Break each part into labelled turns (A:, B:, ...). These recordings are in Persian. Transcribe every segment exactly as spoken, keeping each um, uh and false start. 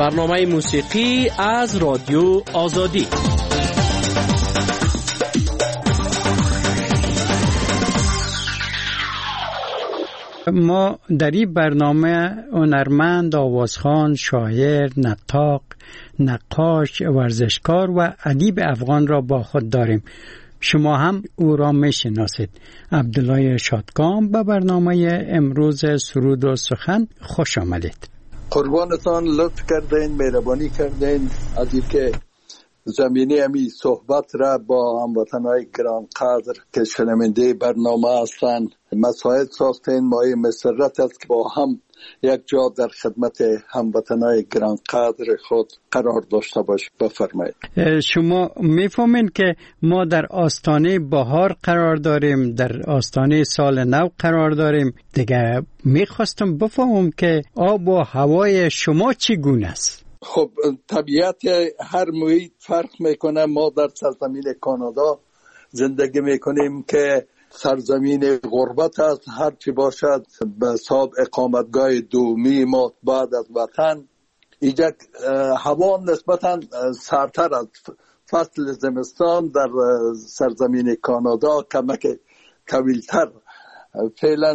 A: برنامه موسیقی از رادیو آزادی.
B: ما در این برنامه هنرمند، آوازخوان، شاعر، نطاق، نقاش، ورزشکار و ادیب افغان را با خود داریم. شما هم او را میشناسید. عبدالله شادکام به برنامه امروز سرود و سخن خوش آمدید.
C: قربانتان، لطف کردین، مهربانی کردین از اینکه زمینه امی صحبت را با هموطنان گران قدر که شنونده برنامه هستند مساعد ساختین. مایه مسرت است که با هم یک جا در خدمت هموطنان گران قدر خود قرار داشته باشیم. بفرمایید.
B: شما میفهمین که ما در آستانه بهار قرار داریم، در آستانه سال نو قرار داریم. دیگه میخواستم بفهمم که آب و هوای شما چگونه است؟
C: خب طبیعت هر محیط فرق میکنه. ما در سرزمین کانادا زندگی میکنیم که سرزمین غربت است. هر چی باشد به حساب اقامتگاه دومی ما بعد از وطن. اینجا هوا نسبتا سردتر از فصل زمستان در سرزمین کانادا کمک طویلتر. فعلا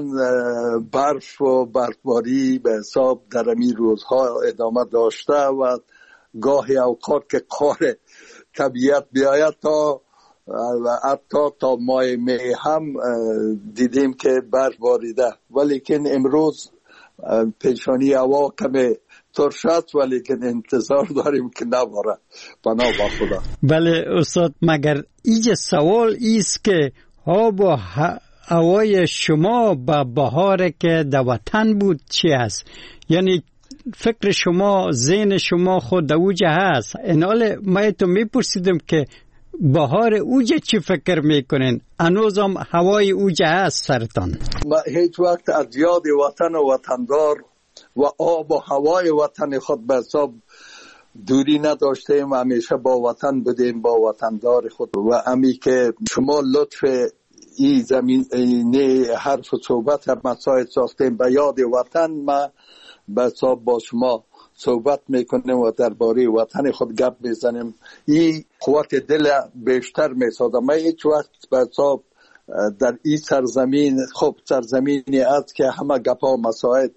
C: برف و برفباری به حساب در این روزها ادامه داشته و گاهی اوقات که قهر طبیعت بیاید تا و حتی تا ماه می هم دیدیم که برف باریده، ولیکن امروز پیشانی هوا کمی ترش است، ولیکن انتظار داریم که نباره بنا با خدا.
B: بله استاد، مگر اینجا سوال ایست که آب و هوای شما به بهار که در وطن بود چی است؟ یعنی فکر شما، ذهن شما خود اوجه هست. اینال ما تو میپرسیدم که بهار اوجه چی فکر میکنین؟ هنوزم هوای اوجه هست سرتان؟
C: ما هیچ وقت از یاد وطن و وطندار و آب و هوای وطن خود به حساب دوری نداشتیم. همیشه با وطن بودیم، با وطندار خود. و امی که شما لطف این زمینه حرف و صحبت مساعد ساختیم به یاد وطن، ما به حساب با شما صحبت میکنیم و درباره وطن خود گپ میزنیم. این قوت دل بیشتر میسازه. ما هیچ وقت به حساب در این سرزمین، خب سرزمینی است که همه گپا مساعد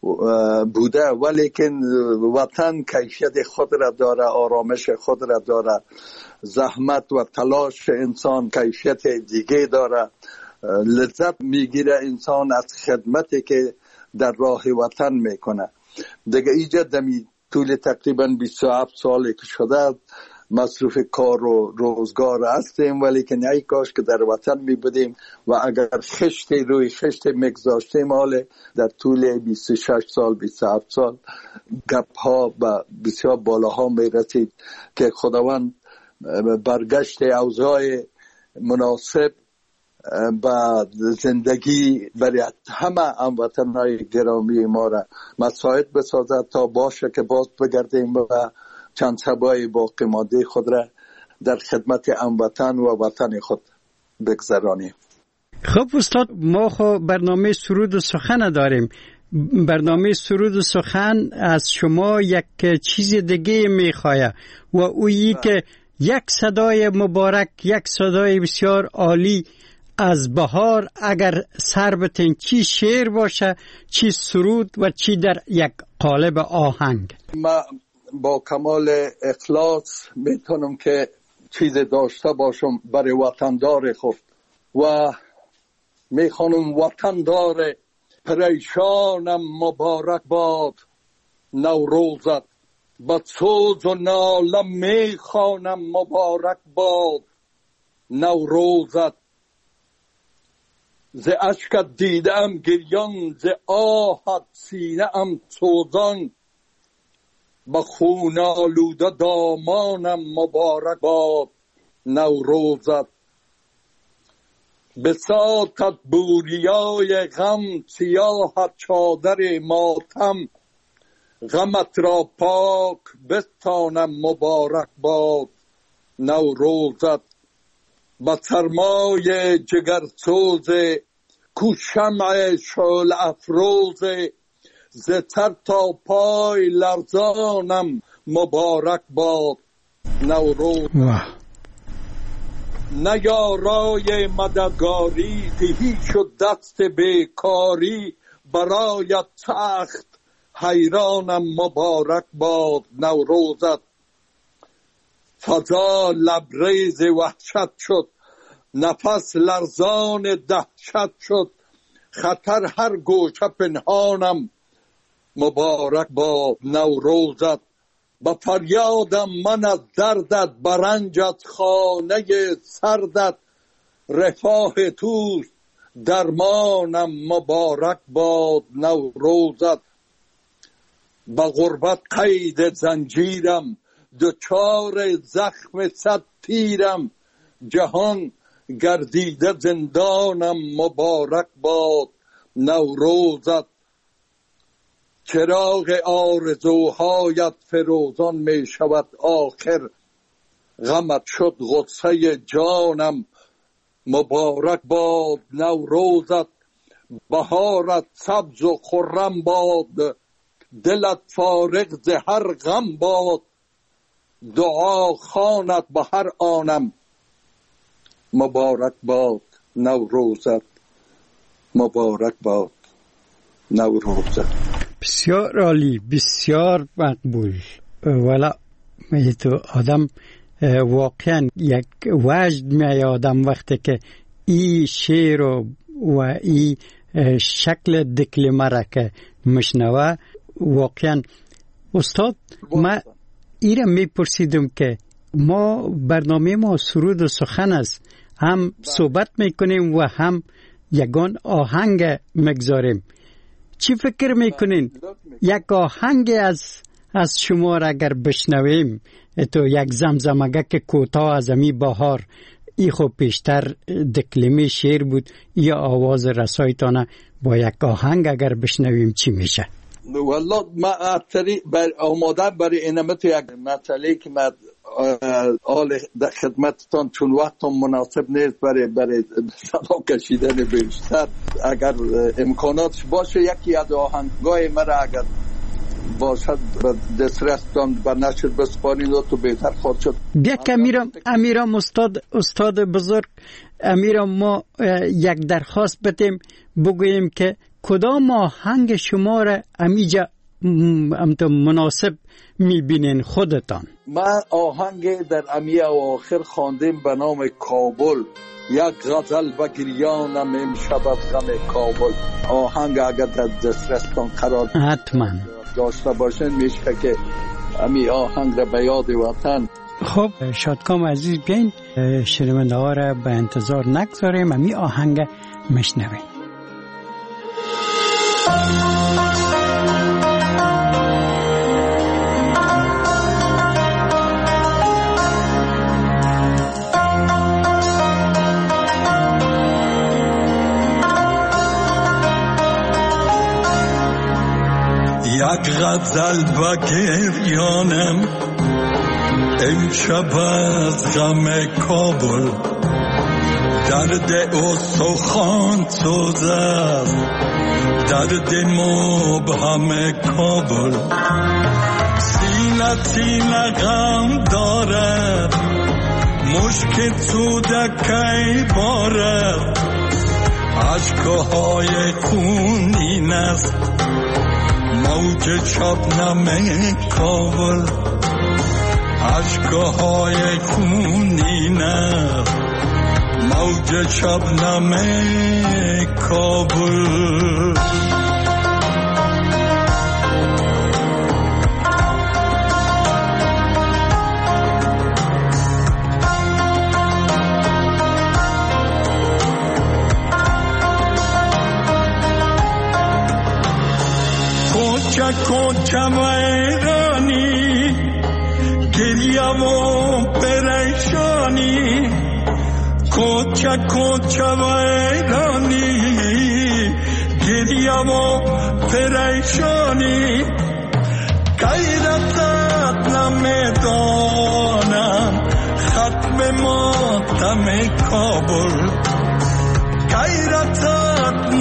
C: بوده، ولیکن وطن کیفیت خود را داره، آرامش خود را داره، زحمت و تلاش انسان کیفیت دیگه داره. لذت میگیره انسان از خدمتی که در راه وطن میکنه. دیگه ایجا دمی طول تقریبا بیست و هفت سالی که شده مصروف کار و روزگار هستیم، ولیکن ای کاش که در وطن می بودیم و اگر خشت روی خشت مگذاشتیم. حاله در طول بیست و شش سال بیست و هفت سال گپ ها به بسیار بالاها می رسید که خداوند برگشت اوضاع مناسب با زندگی برای همه هموطنان گرامی ما را مساعد بسازد تا باشه که باز بگردیم و چند شبای باقی مانده خود را در خدمت هموطن و وطن خود بگذرانیم.
B: خب استاد، ما خو برنامه سرود و سخن داریم. برنامه سرود و سخن از شما یک چیز دیگه میخواه و اویی که یک صدای مبارک، یک صدای بسیار عالی از بهار اگر سر بتین، چی شعر باشه، چی سرود و چی در یک قالب آهنگ.
C: ما با کمال اخلاص میتونم که چیز داشته باشم برای وطندار خود و میخوانم: وطندار پریشانم مبارک باد نوروزت، با سوز و نالم میخوانم مبارک باد نوروزت. ز اشکت دیدم گریان، ز آهت سینه ام سوزان، با خون آلوده دامانم مبارک باد نوروزت. بساطت بوریای غم، سیاحت چادر ماتم، غمت را پاک بستانم مبارک باد نوروزت. با سرمای جگرسوز کو شمع شعله افروز، ز سر تا پای لرزانم مبارک باد نوروز. نه یارای مددگاری تهی شد دست بیکاری، برایت تخت حیرانم مبارک باد نوروزت. فضا لبریز وحشت شد، نفس لرزان دهشت شد، خطر هر گوشه پنهانم مبارک باد نوروزت. با فریادم من از دردت، برنجت خانه سردت، رفاه توست درمانم مبارک باد نوروزت. با غربت قید زنجیرم، دچار زخم صد تیرم، جهان گردیده زندانم مبارک باد نوروزت. چراغ آرزوهایت فروزان می شود آخر، غمت شد غصه جانم مبارک باد نوروزت. بهارت سبز و خرم باد، دلت فارغ ز هر غم باد، دعا خوانت به هر آنم مبارک باد نوروزت. مبارک باد نوروزت.
B: بسیار عالی، بسیار مقبول. ولی می تو آدم واقعا یک وجد می آدم وقتی که این شعر و و این شکل دکلمه را که مشنوه. واقعا استاد ما ایره می پرسیدم که ما برنامه ما سرود و سخن است، هم صحبت می کنیم و هم یگان آهنگ مگذاریم. چی فکر میکنین یک آهنگ از از شما را اگر بشنویم، تو یک زمزمگه که کوتاه از امی بهار، ای خب پیشتر دکلمه شعر بود، یا آواز رسایتانه، با یک آهنگ اگر بشنویم چی میشه؟
C: والله ما اتری بر آماده برای اینمت یک مسئله که ما آل خدمتتان چون وقتم مناسب نیست برای برای صدا کشیدن بیشتر، اگر امکاناتش باشه یکی از آهنگای مرا اگر باشد دسترستان بر نشر بسپارین تو بهتر خواهد شد.
B: بیا که امیرم امیرم استاد استاد بزرگ، امیرم ما یک درخواست بدیم، بگوییم که کدام آهنگ شما را امیجا امت مناسب میبینین خودتان؟
C: من آهنگ در امی آخر خواندیم به نام کابل، یک غزل و گریانم امشب از غم کابل. آهنگ اگر در دسترستان قرار
B: حتما
C: داشته باشین میشه که امی آهنگ را به یاد وطن.
B: خب شادکام عزیز، بیاین شنونده ها را به انتظار نگذاریم، امی آهنگ مشنویم.
D: یک غزل و گریانم امشب از غم کابل، درد استخوان سوز است درد مبهم کابل. سینه سینه غم دارد، مشک سودکی بارد، اشکهای خونین است موج شبنم کابل. اشکهای خونین است موج شبنم کابل. کوچه کوچه ویرانی، گریم و پریشانی، کوچه کوچه ویرانی، گریم و پریشانی. غیرتت نمیدانم ختم ماتم کابل، غیرتت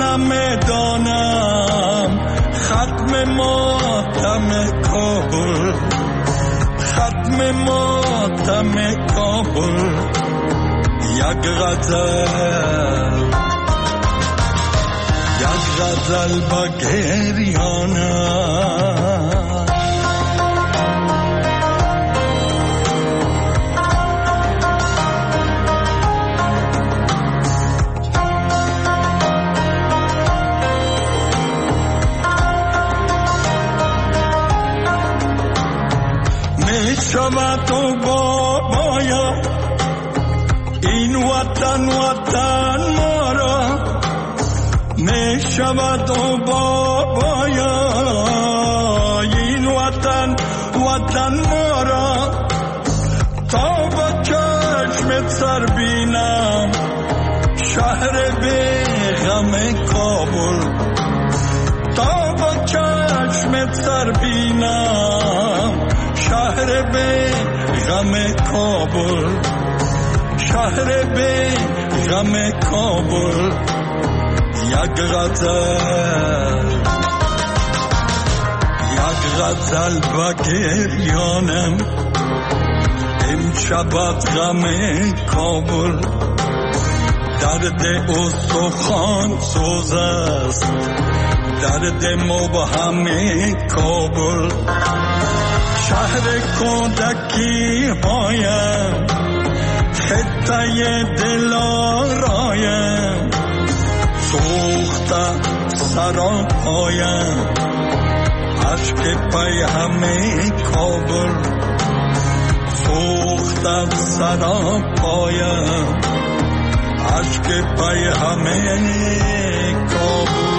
D: نمیدانم ختم ماتم کابل. ختم ماتم کابل یک غزل یک غزل با گریانم شما تو بابایا این وطن وطن ما را می شود تو بابایا این وطن وطن ما را تا با چشم سر بینم شهر بی غم کابل تا با چشم سر بینم شهر به غم کابل شهر به غم کابل یک غزل یک غزل با گریانم امشب از غم کابل درد استخوان سوز است درد مبهم کابل شهر کودکی هایم خطه دلارایم سوخته سراپایم عشق پی همه کابل سوخته سراپایم عشق پی همه کابل.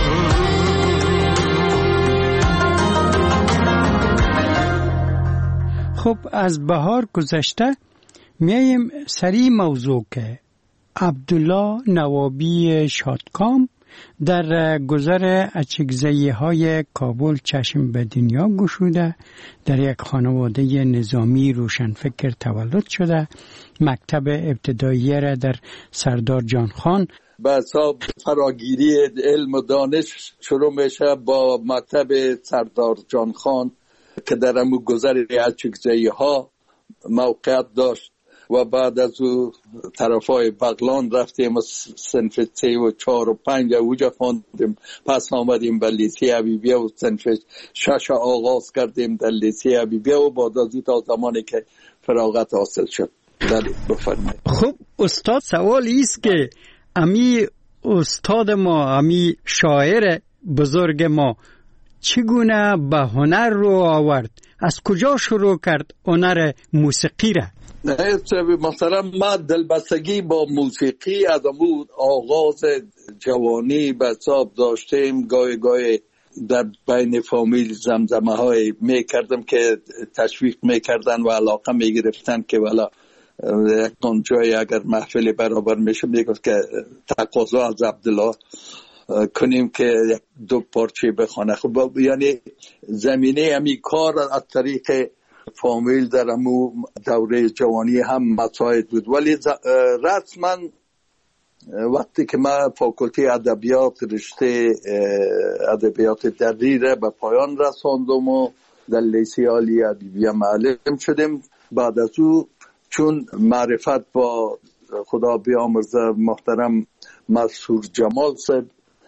B: خب از بهار گذشته میایم سری موضوع که عبدالله نوابی شادکام در گذر اچکزایی های کابل چشم به دنیا گشوده، در یک خانواده نظامی روشنفکر تولد شده، مکتب ابتدایی را در سردار جان خان
C: به حساب فراگیری علم و دانش شروع میشه با مکتب سردار جان خان که در امو گذر اچکزایی ها موقعیت داشت و بعد از او طرفای بغلان رفتیم صنف سه و چهار و پنج اوجا خواندیم، پس آمدیم به لیسه حبیبیه و صنف شش آغاز کردیم در لیسه حبیبیه و بعد از او تا زمانی که فراغت حاصل شد. بله بفرمایید.
B: خب استاد، سوال ایست که امی استاد ما، امی شاعر بزرگ ما چگونه به هنر رو آورد؟ از کجا شروع کرد هنر موسیقی را؟
C: مثلا ما دلبستگی با موسیقی از امود آغاز جوانی به حساب داشتیم. گاهی گاهی در بین فامیل زمزمه های می کردم که تشویق می کردن و علاقه می گرفتن که والا اون جای اگر محفل برابر میشه میگفت که تقاضا از عبدالله کنیم که یک دو پارچه بخونه. خب یعنی زمینه همی کار از طریق فامیل در همو دوره جوانی هم مساعد بود، ولی رسما وقتی که من فاکولته ادبیات رشته ادبیات دری را به پایان رساندم و در لیسه عالی حبیبیه معلم شدیم، بعد از او چون معرفت با خدا بیامرزه محترم مسعود جمال صاحب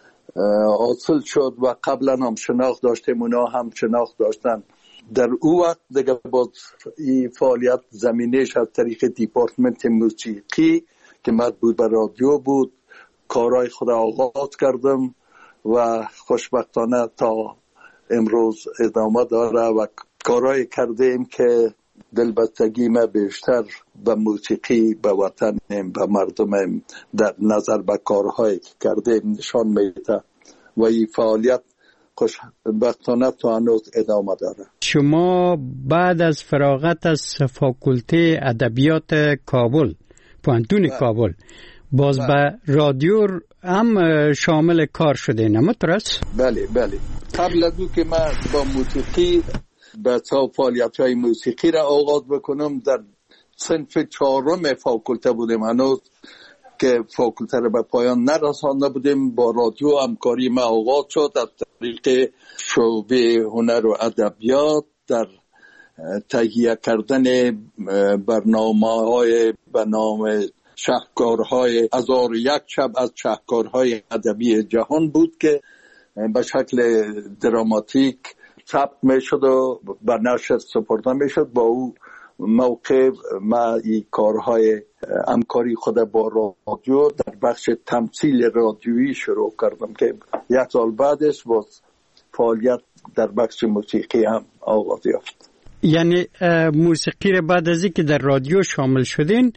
C: حاصل شد و قبلا هم شناخت داشتیم، اونا هم شناخت داشتن. در او وقت دیگه باز این فعالیت زمینش از طریق دیپارتمنت موسیقی که مربوط به رادیو بود کارهای خود آغاز کردم و خوشبختانه تا امروز ادامه داره و کارهای کردیم که دلبستگی ما بیشتر به موسیقی، به وطنم، به مردمم در نظر به کارهایی که کردیم نشان میده و این فعالیت خوشبختانه تا هنوز ادامه داره.
B: شما بعد از فراغت از فاکولته ادبیات کابل، پوهنتون کابل، باز به رادیو هم شامل کار شده، نمی‌ترس؟
C: بله بله. قبل از اون که من با موسیقی به تا فعالیت های موسیقی را آغاز بکنم در صنف چهارم فاکولته بودیم، هنوز که فاکولته را به پایان نرسانده بودیم. با رادیو همکاری ما آغاز شد از طریق شعبه هنر و ادبیات در تهیه کردن برنامه های به نام شاهکارهای هزار و یک شب از شاهکارهای ادبی جهان بود که به شکل دراماتیک ثبت می شد و به نشر سپرده می شد. با او موقع ما این کارهای همکاری خود با رادیو در بخش تمثیل رادیویی شروع کردم که یک سال بعدش با فعالیت در بخش موسیقی هم آغاز یافت.
B: یعنی موسیقی را بعد از اینکه در رادیو شامل شدین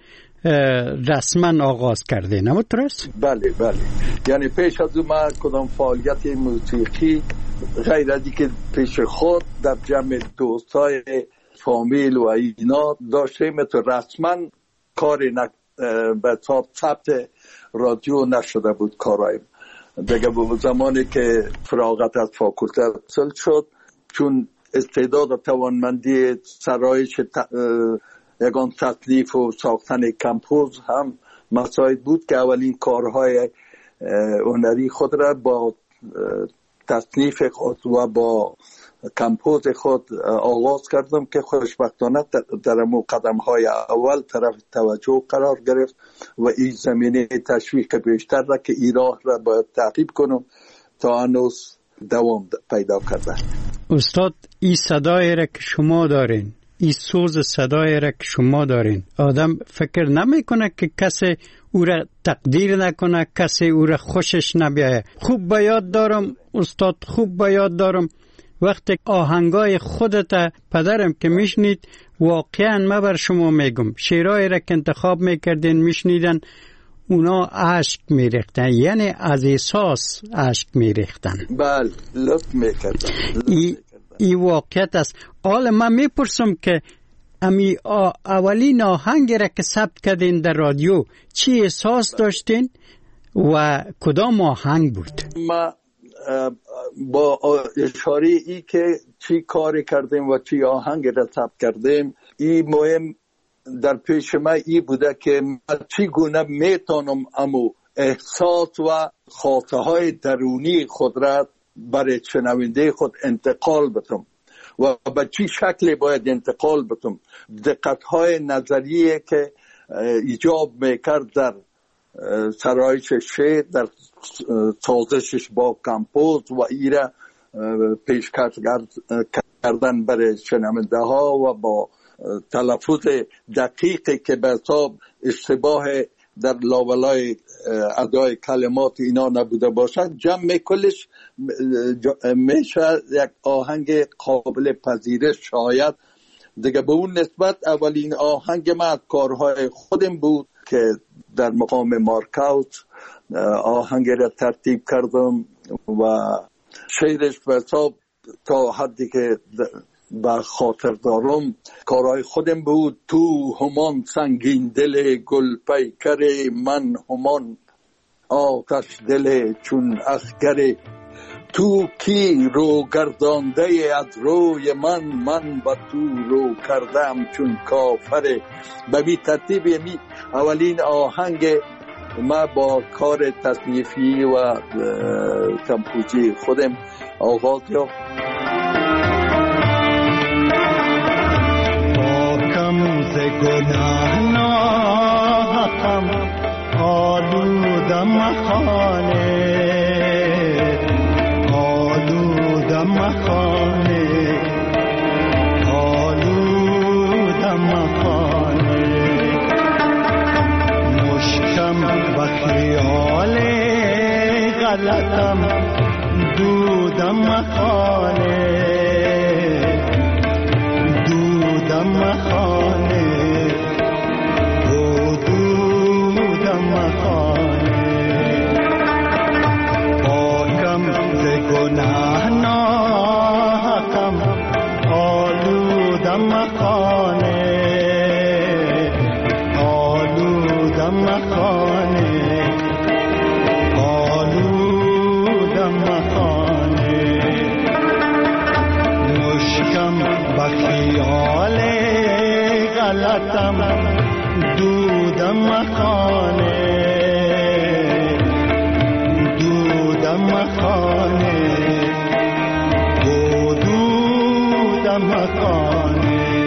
B: رسما آغاز کردین، اما درست؟
C: بله بله، یعنی پیش از اون ما کدام فعالیت موسیقی غیر از اینکه پیش خود در جمع دوستای فامیل و اینا داشتیم تو رسما کاری ن... به ثبت رادیو نشده بود کارایم. دیگه به زمانی که فراغت از فاکولته حاصل شد، چون استعداد و توانمندی سرایش ت... یگان تکلیف و ساختن کمپوز هم مساعد بود که اولین کارهای هنری خود را با تصنیف خود و با کمپوز خود آغاز کردم که خوشبختانه در قدم های اول طرف توجه قرار گرفت و این زمینه تشویق بیشتر را که این راه را باید تعقیب کنم تا هنوز دوام پیدا کرده.
B: استاد، این صدای را که شما دارین، این سوز صدای را که شما دارین، آدم فکر نمیکنه که کسی او را تقدیر نکنه، کسی او را خوشش نبیایه. خوب به یاد دارم استاد، خوب به یاد دارم وقتی آهنگای خودت پدرم که میشنید، واقعا ما بر شما میگم شعرهای را که انتخاب میکردین میشنیدن، اونا عشق میریختن، یعنی از احساس عشق میریختن.
C: بله، لطف میکردن.
B: ای, ای واقعیت است. حالا من میپرسم که امی اولین آهنگ را که ثبت کردین در رادیو چی احساس داشتین و کدام آهنگ بود؟
C: ما با اشاره ای که چی کاری کردیم و چی آهنگ را ثبت کردیم، این مهم در پیش ما ای بوده که من چی گونه میتونم امو احساس و خاطره های درونی خود را برای شنونده خود انتقال بدم و به چی شکلی باید انتقال بدم. دقت های نظریه که ایجاب میکرد در سرایش شعر، در سازشش با کمپوز و ایره پیشکش کردن برای شنونده ها و با تلفظ دقیقی که به حساب اشتباه در لاولای ادای کلمات اینا نبوده باشد، جمع کلش میشه یک آهنگ قابل پذیرش. شاید دیگه به اون نسبت اولین آهنگ من از کارهای خودم بود که در مقام مارکاوت آهنگ را ترتیب کردم و شعرش به حساب تا حدی که به خاطر دارم کارهای خودم بود. تو همان سنگین دل گل پیکر، من همان آتش دل چون اخگر، تو کی رو گردانده از روی من، من با تو رو کردم چون کافر. به بی ترتیب یعنی اولین آهنگ ما با کار تصنیفی و کمپوزی خودم آغاز یافت.
E: پاکم ز گناه ناحقم، آلودم خانه، آلودم خانه، آلودم خانه، مشکم و خیال غلطم، دودم خانه، دودم خانه، دودم خانه، پاکم ز گناه ناحقم، آلودم خانه، آلودم خانه، آلودم خانه، مشکم با خیال غلطم، دودم خانه، دودم خانه، دودم خانه.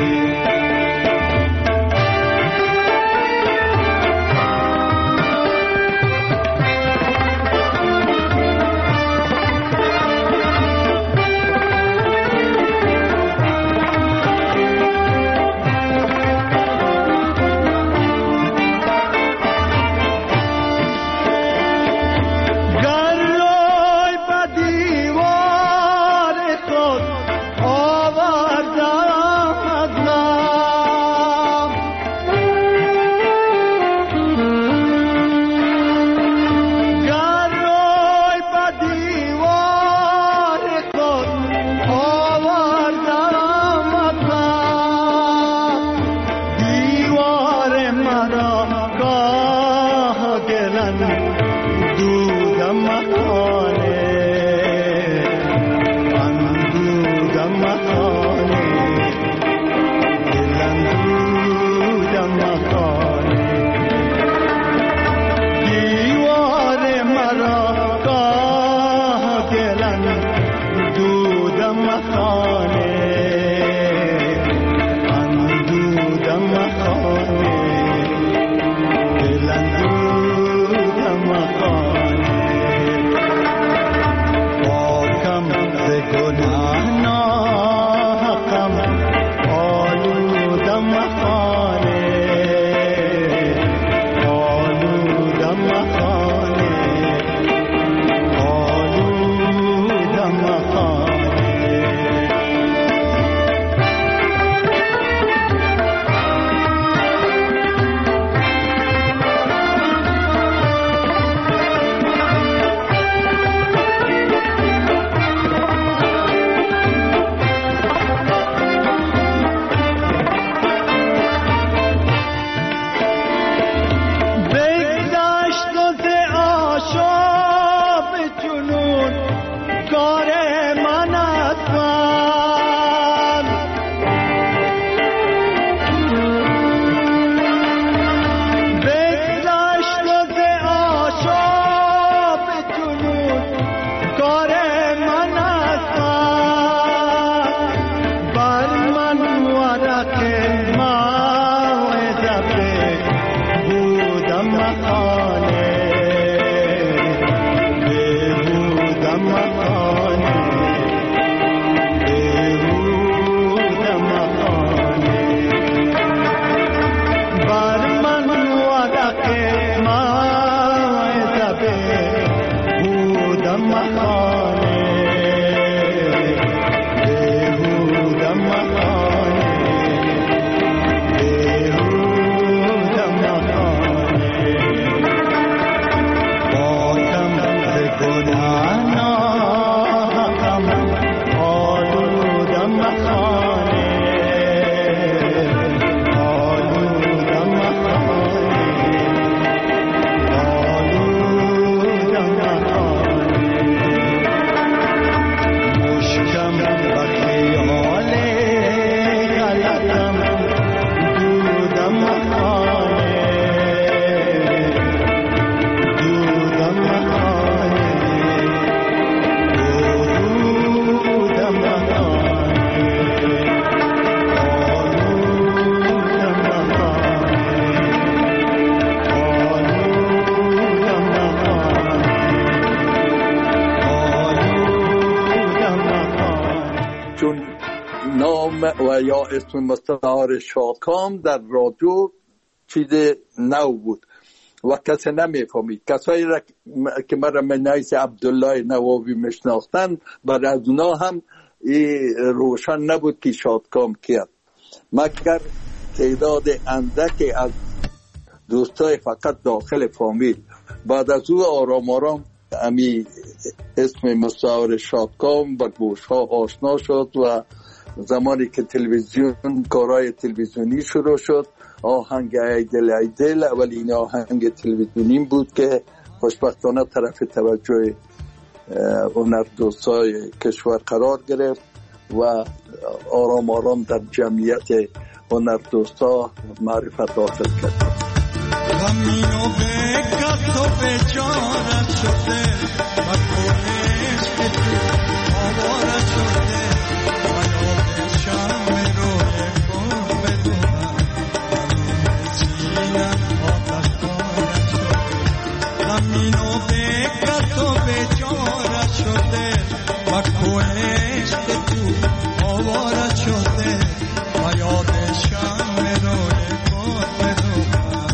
E: مکانه بیهوده مکانه بیهوده مکانه بر من ورق مایده بیهوده مکانه بیهوده مکانه بیهوده مکانه باتم به گناه ناکم آلوده مکانه آلوده مکانه آلوده مکانه مشکم به خیال غلطم دوده مکانه دوده مکانه دوده مکانه آلوده مکانه
C: چون نام و یا اسم مستعار شادکام در رادیو چیز نو بود و کسی نمیفهمید. کسایی را که مرا منیس عبدالله نوابی میشناختن برای از اونا هم ای روشن نبود که شادکام کیست، مگر تعداد اندکی از دوستای فقط داخل فامیل. بعد از او آرام آرام امی اسم مستعار شادکام به گوش ها آشنا شد و زمانی که تلویزیون کارهای تلویزیونی شروع شد، آهنگ ای دل ای دل اولین آهنگ تلویزیونی بود که خوشبختانه طرف توجه هنردوستای کشور قرار گرفت و آرام آرام در جمعیت هنردوستا معرفت حاصل کرد.
D: زمینو به کس و به جانت شده و کنش به تو آوارت شده و یاد شم روی کن بدونم درون سینم آتش بارت شده. زمینو به کس و به جانت شده و کنش به تو آوارت شده و یاد شم روی کن بدونم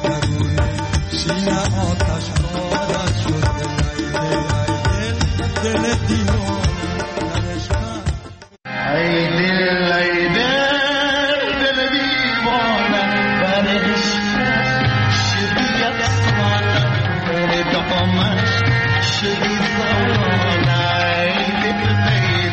D: سینه آتش بارت شده. ای دل ای دل دل دیوانه نرشتن
E: ای دل ای دل دل دیوانه برش شدی یکمانه بر دامش شدی زمانه ای دل ای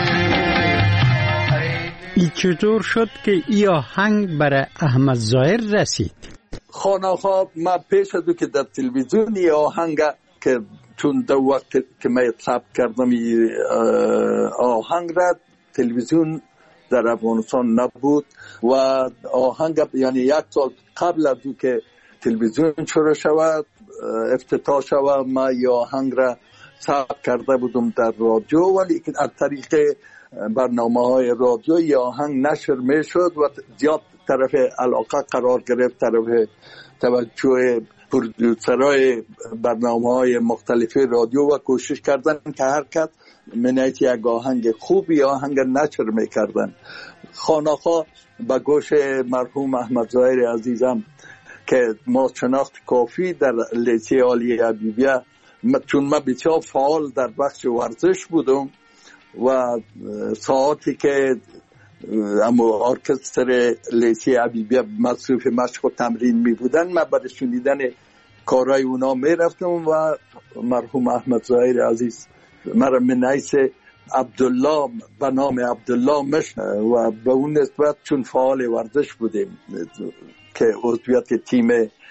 E: دل.
B: ای چطور شد که ای آهنگ برای احمد ظاهر رسید؟
C: خانه ما پیش از او که در تلویزیون یه آهنگ که چون در وقت که من ثبت کردم آهنگ را تلویزیون در افغانستان نبود و آهنگ یعنی یک سال قبل از او که تلویزیون شروع شود افتتاح شود ما یه آهنگ را ثبت کرده بودم در رادیو، ولی از طریق برنامه های رادیو یه آهنگ نشر می شد و زیاد طرف علاقه قرار گرفت، طرف توجه پرودوسرهای برنامه های مختلف رادیو و کوشش کردن که هر کس منیت یک آهنگ خوبی آهنگ نشر میکردن. خانه‌ها به گوش مرحوم احمد ظاهر عزیزم که ما شناخت کافی در لیسه عالی حبیبیه، چون من بسیار فعال در بخش ورزش بودم و ساعتی که اما ارکستر لیسه حبیبیه مصروف مشق و تمرین می بودن من برای شنیدن کارهای اونا می رفتم و مرحوم احمد ظاهر عزیز مرا منیس عبدالله به نام عبدالله مشن و به اون نسبت چون فعال ورزش بودیم که عضویت تیم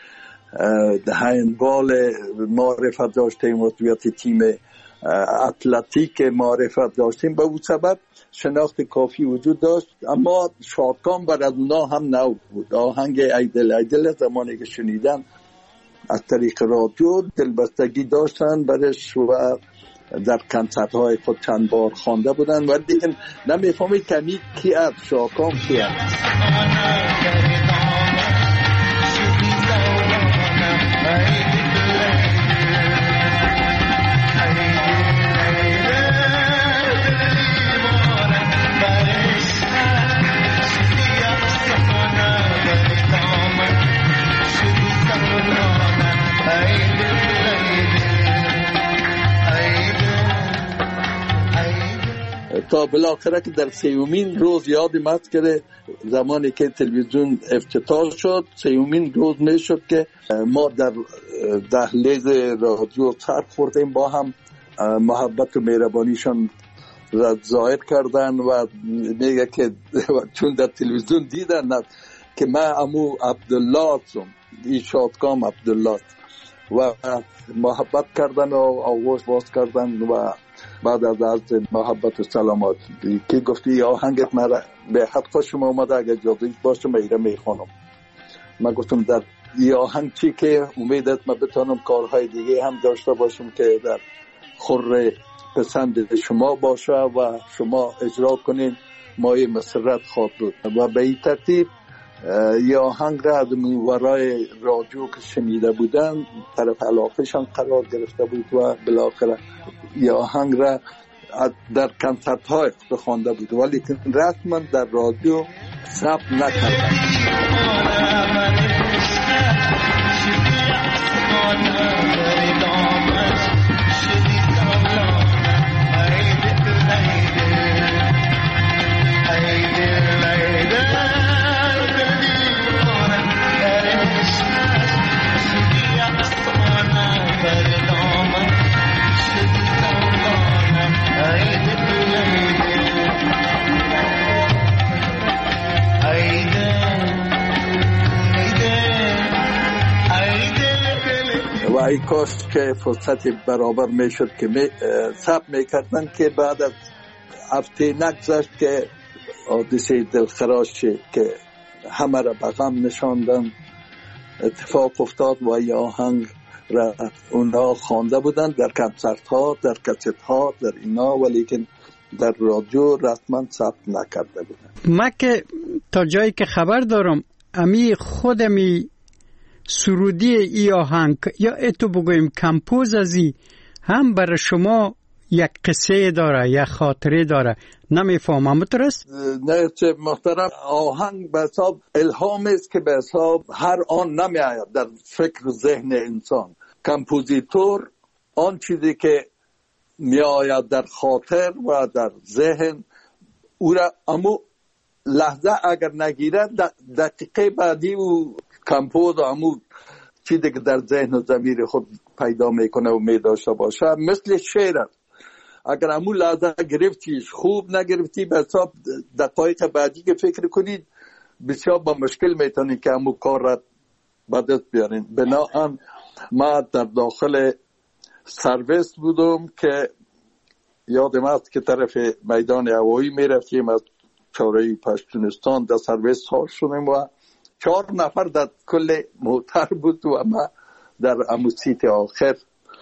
C: هندبال معرفت داشتیم، عضویت تیم اتلتیک معرفت داشتیم، به اون سبب شناخت کافی وجود داشت. اما شادکام بر از اونا هم نو بود. آهنگ ای دل ای دل زمانی که شنیدن از طریق رادیو دلبستگی داشتن برش و در کنسرت های خود چند بار خوانده بودن و دیگه نمیفهمید که می کی از شادکام کی است. تا بالاخره که در سیومین روز یاد مد کرده زمانی که تلویزیون افتتاح شد، سیومین روز می شد که ما در دهلیز رادیو سر خوردیم، با هم محبت و مهربانیشان را ظاهر کردن و میگه که چون در تلویزیون دیدن که من امو عبدالله هستم، این شادکام عبدالله، و محبت کردن و آواز باز کردن و بعد از عرض محبت و سلامات که گفتی آهنگت مرا به حد خوشم آمده، اگر اجازه باشه من ایره میخوانم. من گفتم در این آهنگ چی که امیدت من بتانم کارهای دیگه هم داشته باشم که در خور پسند شما باشه و شما اجرا کنین، مایه مسرت خواد بود. و به این ترتیب یا آهنگ را از ورای رادیو که شنیده بودن طرف علاقهشان قرار گرفته بود و بالاخره یا آهنگ را در کنسرت های بخوانده بود، ولی رسما در رادیو ثبت نکرده. و ای کاش که فرصت برابر میشد که می ثبت میکردن که بعد از هفته نگذشت که حادثه دلخراش که همه را به غم نشاندن اتفاق افتاد و ای آهنگ را اونها خوانده بودن در کنسرت ها، در کست ها، در اینا، ولی که در رادیو رسما ثبت نکرده بودن.
B: من که تا جایی که خبر دارم امی خودمی سرودی ای آهنگ یا اتو بگویم کمپوز ازی هم برای شما یک قصه داره، یک خاطره داره، نمیفهمم درست؟
C: نه چه محترم، آهنگ به حساب الهام است که به حساب هر آن نمی آید در فکر و ذهن انسان. کمپوزیتور آن چیزی که می آید در خاطر و در ذهن او را امو لحظه اگر نگیره دقیقه بعدی و کمپوز و امو چیزی که در ذهن و ضمیر خود پیدا میکنه و می داشته باشه مثل شعر است. اگر امو لحظه گرفتیش خوب نگرفتی به حساب دقایق بعدی که فکر کنید بسیار با مشکل میتونی که امو کار را به دست بیارین. بنابراین ما در داخل سرویس بودم که یادم است که طرف میدان هوایی میرفتیم، از چاره پشتونستان در سرویس ها شدیم و چهار نفر در کل موتر بود و ما در امو سیت آخر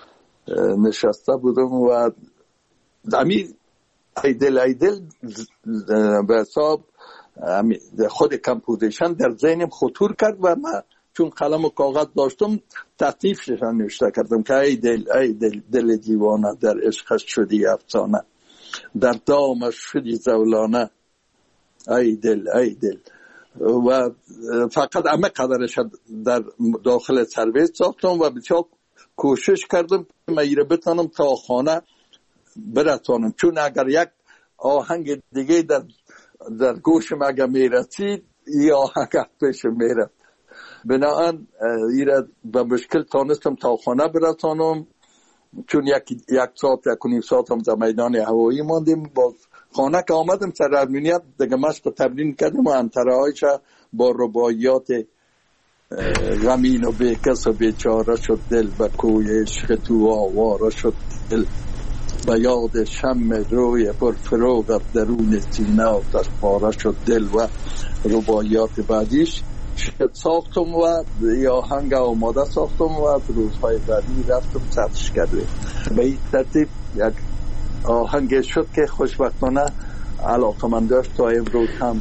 C: نشسته بودم و امی ایدل ایدل به حساب خود کمپوزیشن در ذهنم خطور کرد و من چون قلم و کاغذ داشتم تصنیفشان نوشته کردم که ای دل ای دل دل دیوانه در عشقش شدی افسانه، در دامش شدی زولانه، ای دل ای دل. و فقط همه قدرش در داخل سرویس ساختم و بسیار کوشش کردم که من ایره بتانم تا خانه برسانم، چون اگر یک آهنگ دیگه در در گوشم اگر میرسید این آهنگ پیش میرد. بنابراین ایره به مشکل تانستم تا خانه برسانم، چون یک یک ساعت یک و نیم ساعت هم در میدان هوایی ماندیم. باز خانه که آمدم سر امنیت دیگه مشق تمرین کردم و انتره هایش با رباعیات غمین و بیکس و بیچاره شد دل و کوی عشق تو آواره شد دل و یاد شم روی پر فروغ درون سینه آتش پاره شد دل و رباعیات بعدیش ساختم و یا آهنگ آماده ساختم و روزهای بعدی رفتم ثبتش کردم. به این ترتیب یک آهنگ شد که خوشبختانه علاقمنداش تا امروز هم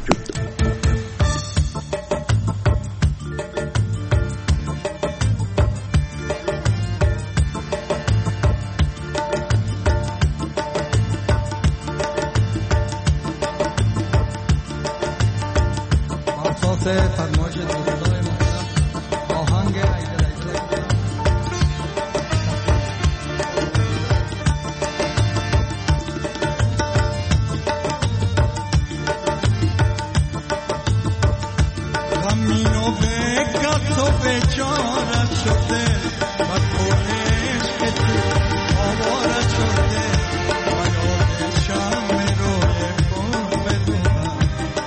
C: موجود.
D: شده و کنش که تو آواره شده و یاد شم روی کن بدونم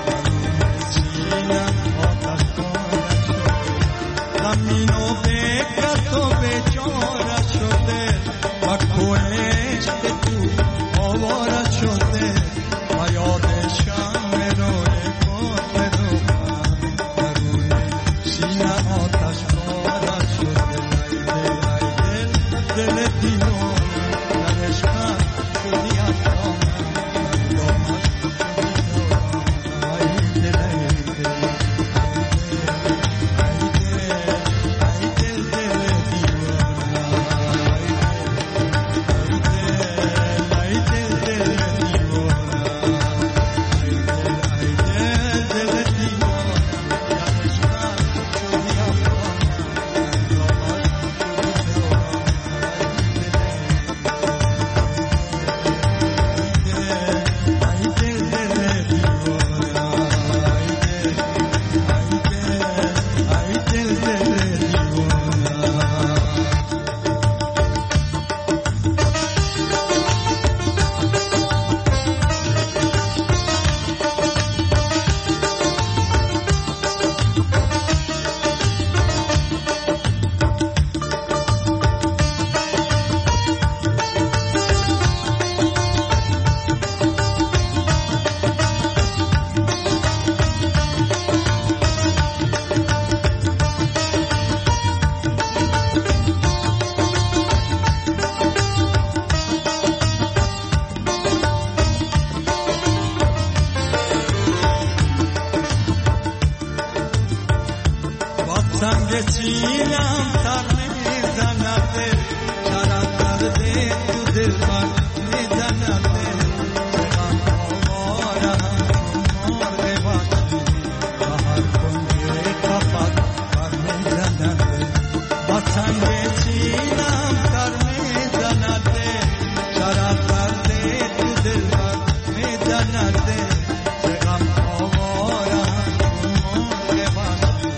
D: سینم آتش کنه شده زمینو بکر تو بیچاره شده و کنش که تو آواره شده و یاد شم روی کن بدونم درون سینم آتش کنه شده ای دل دل دل دیوانه در عشقم شدی افسانه سنگ سینم تر میزنده شرم کرده تو دل من میزنده چقدر آوارم مرغ وحشی و هر کنه کفت بر میزنده با سنگ سینم تر میزنده شرم کرده تو دل من میزنده چقدر آوارم مرغ وحشی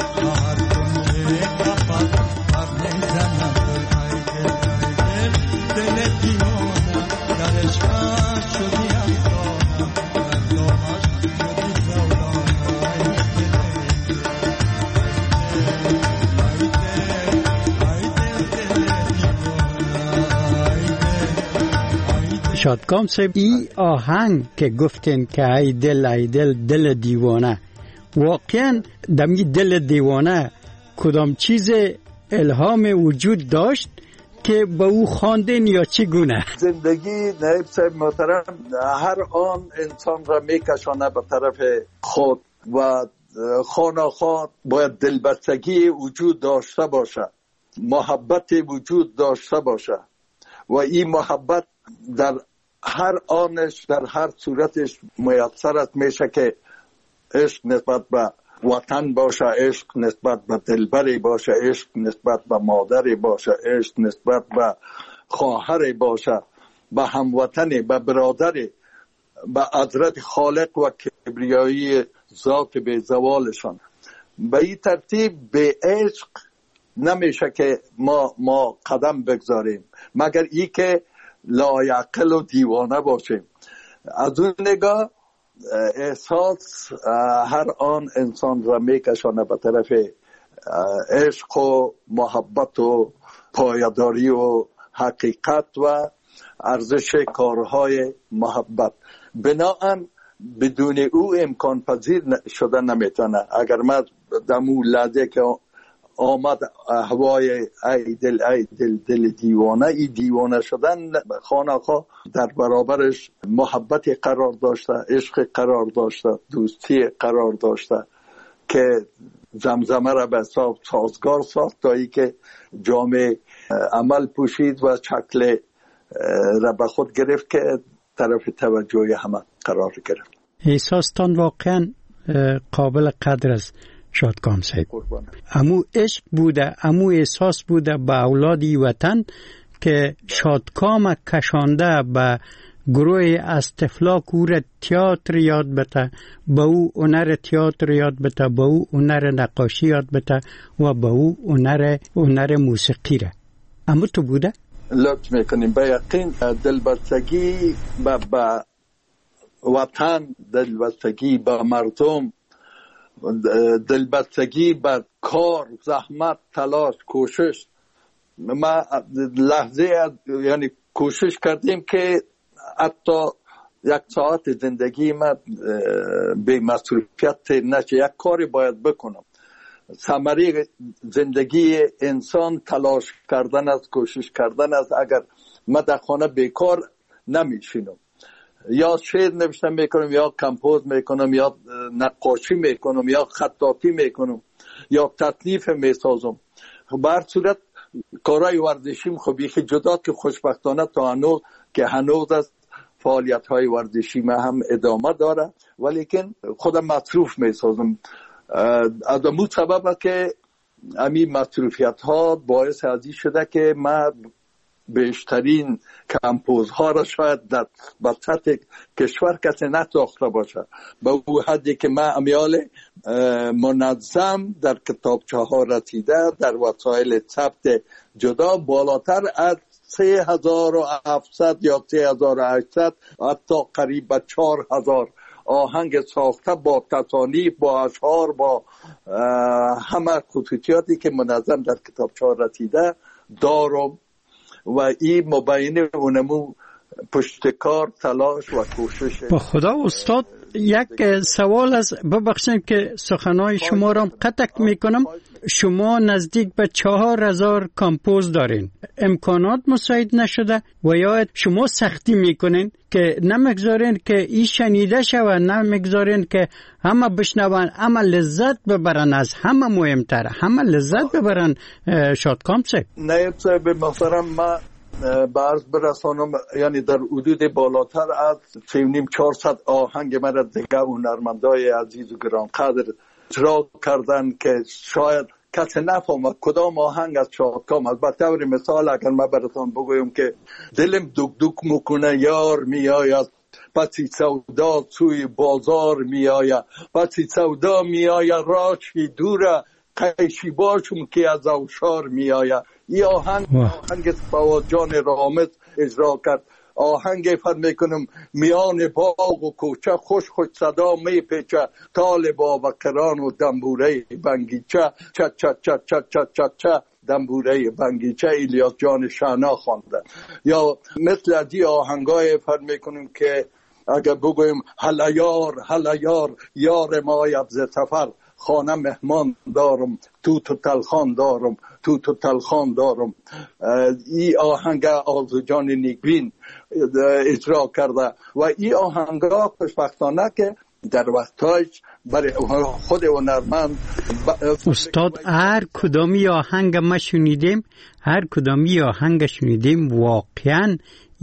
B: شادکام صاحب این آهنگ که گفتین که ای دل ای دل دل دیوانه واقعا دمی دل دیوانه کدام چیز الهام وجود داشت که با او خواندین یا چگونه؟
C: زندگی نایب صاحب محترم هر آن انسان را میکشانه به طرف خود و خانه‌خواه باید دلبستگی وجود داشته باشه، محبت وجود داشته باشه و این محبت در هر آنش در هر صورتش میسرت میشه که عشق نسبت به وطن باشه، عشق نسبت به دلبری باشه، عشق نسبت به مادری باشه، عشق نسبت به خواهری باشه، به هموطنی، به برادری، به حضرت خالق و کبریایی ذات به زوالشان. به این ترتیب به عشق نمیشه که ما ما قدم بگذاریم مگر ای که لایعقل و دیوانه باشیم. از اون نگاه احساس هر آن انسان را میکشانه به طرف عشق و محبت و پایداری و حقیقت و ارزش کارهای محبت. بنابراین بدون او امکان پذیر شده نمیتونه. اگر من دمو لحظه که آمد هوای ای دل ای دل دل دیوانه، ای دیوانه شدن خانه‌ها در برابرش محبت قرار داشته، عشق قرار داشته، دوستی قرار داشته که زمزمه را به حساب سازگار ساخت تا ای که جامعه عمل پوشید و شکل را به خود گرفت که طرف توجه همه قرار گرفت.
B: احساستان واقعا قابل قدر است شادکام صاحب. امو عشق بوده، امو احساس بوده به اولادی وطن که شادکام کشانده به گروه از تفلاک او را تیاتر یاد بته، به او هنر تیاتر یاد بته، به او هنر نقاشی یاد بته و به او هنر هنر موسیقی را. اما تو بوده؟
C: لطف میکنیم. به یقین دلبستگی به با وطن، دلبستگی به مردم، دلبستگی به کار، زحمت، تلاش، کوشش. ما لحظه یعنی کوشش کردیم که حتی یک ساعت زندگی ما به مصروفیت نشه، یک کاری باید بکنم. ثمره زندگی انسان تلاش کردن است، کوشش کردن است. اگر ما در خانه بیکار نمیشینم، یا شعر نوشته میکنم، یا کمپوز میکنم، یا نقاشی میکنم، یا خطاطی میکنم، یا تصنیف میسازم. به هر صورت کارهای ورزشیم خب یکی جدا که خوشبختانه تا هنوز که هنوز است فعالیت های ورزشی ما هم ادامه داره، ولیکن خودم مصروف میسازم. از امون سبب که امی مصروفیت ها باعث ازی شده که ما بیشترین کمپوز ها را شاید در سطح کشور کسی نساخته باشه. به او حدی که من امیال منظم در کتابچه ها رسیده، در وسایل ثبت جدا بالاتر از سه هزار و هفتصد یا سه هزار و هشتصد حتی قریب به چهار هزار آهنگ ساخته با تصانیف، با اشعار، با همه خصوصیاتی که منظم در کتابچه ها رسیده دارم و این مبینه اونمو پشتکار، تلاش و کوشش.
B: با خدا استاد یک سوال از ببخشید که سخنهای شما را قطع میکنم. شما نزدیک به چهار هزار کمپوز دارین، امکانات مساعد نشده و یا شما سختی میکنین که نمیگذارین که این شنیده شود، نمیگذارین که همه بشنون، همه لذت ببرن، از همه مهمتر همه لذت ببرن. شادکام صاحب
C: نایب صاحب محترم، ما بعض برسانم یعنی در حدود بالاتر از سه و نیم چهارصد آهنگ من را دیگه هنرمندای عزیز و گرانقدر اجرا کردن که شاید کسی نفهمد کدام آهنگ از شادکام است. به طور مثال اگر من براتون بگویم که دلم دک دک میکنه یار میآید، پسی سودا سوی بازار میآید، پسی سودا میآید راشی دوره، قیشی باشم که از اوشار میآید. این آهنگ آهنگ فواد جان رامز اجرا کرد. آهنگ فرم میکنم میان باغ و کوچه خوش خوش صدا میپیچه، طالبا و قران و دنبوره بنگیچه، چه چه چه چه چه چه چه دنبوره بنگیچه الیاس جان شعنا خوانده. یا مثل از این آهنگای فرم میکنم که اگر بگویم هلا یار هلا یار یار ما یبز سفر، خانه مهمان دارم تو تو تلخان دارم تو تو تلخان دارم. این آهنگ آرزو جان نیکبین اجرا کرده و این آهنگ خوشبختانه که در وقتایش برای خود هنرمند
B: استاد هر کدامی آهنگ ما شنیدیم، هر کدامی آهنگ شنیدیم واقعا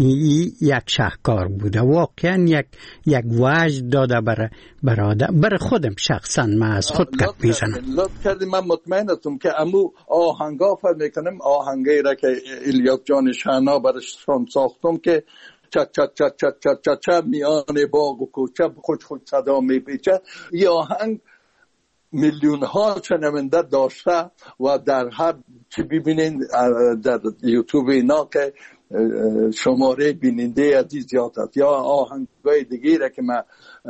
B: یک شاهکار بوده، واقعا یک یک وجد داده برای برادر برای خودم شخصا. من از خود گپ میزنم.
C: لطف کردیم. من مطمئن هستم که امو آهنگا فهم میکنم آهنگی را که الیاس جان شعنا برشان ساختم که چه چه چه چه چه چه چه میان باغ و کوچه خوش خوش صدا میپیچه، این آهنگ میلیون ها شنونده داشته و در هر چی ببینین در یوتیوب اینا که شماره بیننده عزیز زیاد است. یا آهنگای دیگه را که ما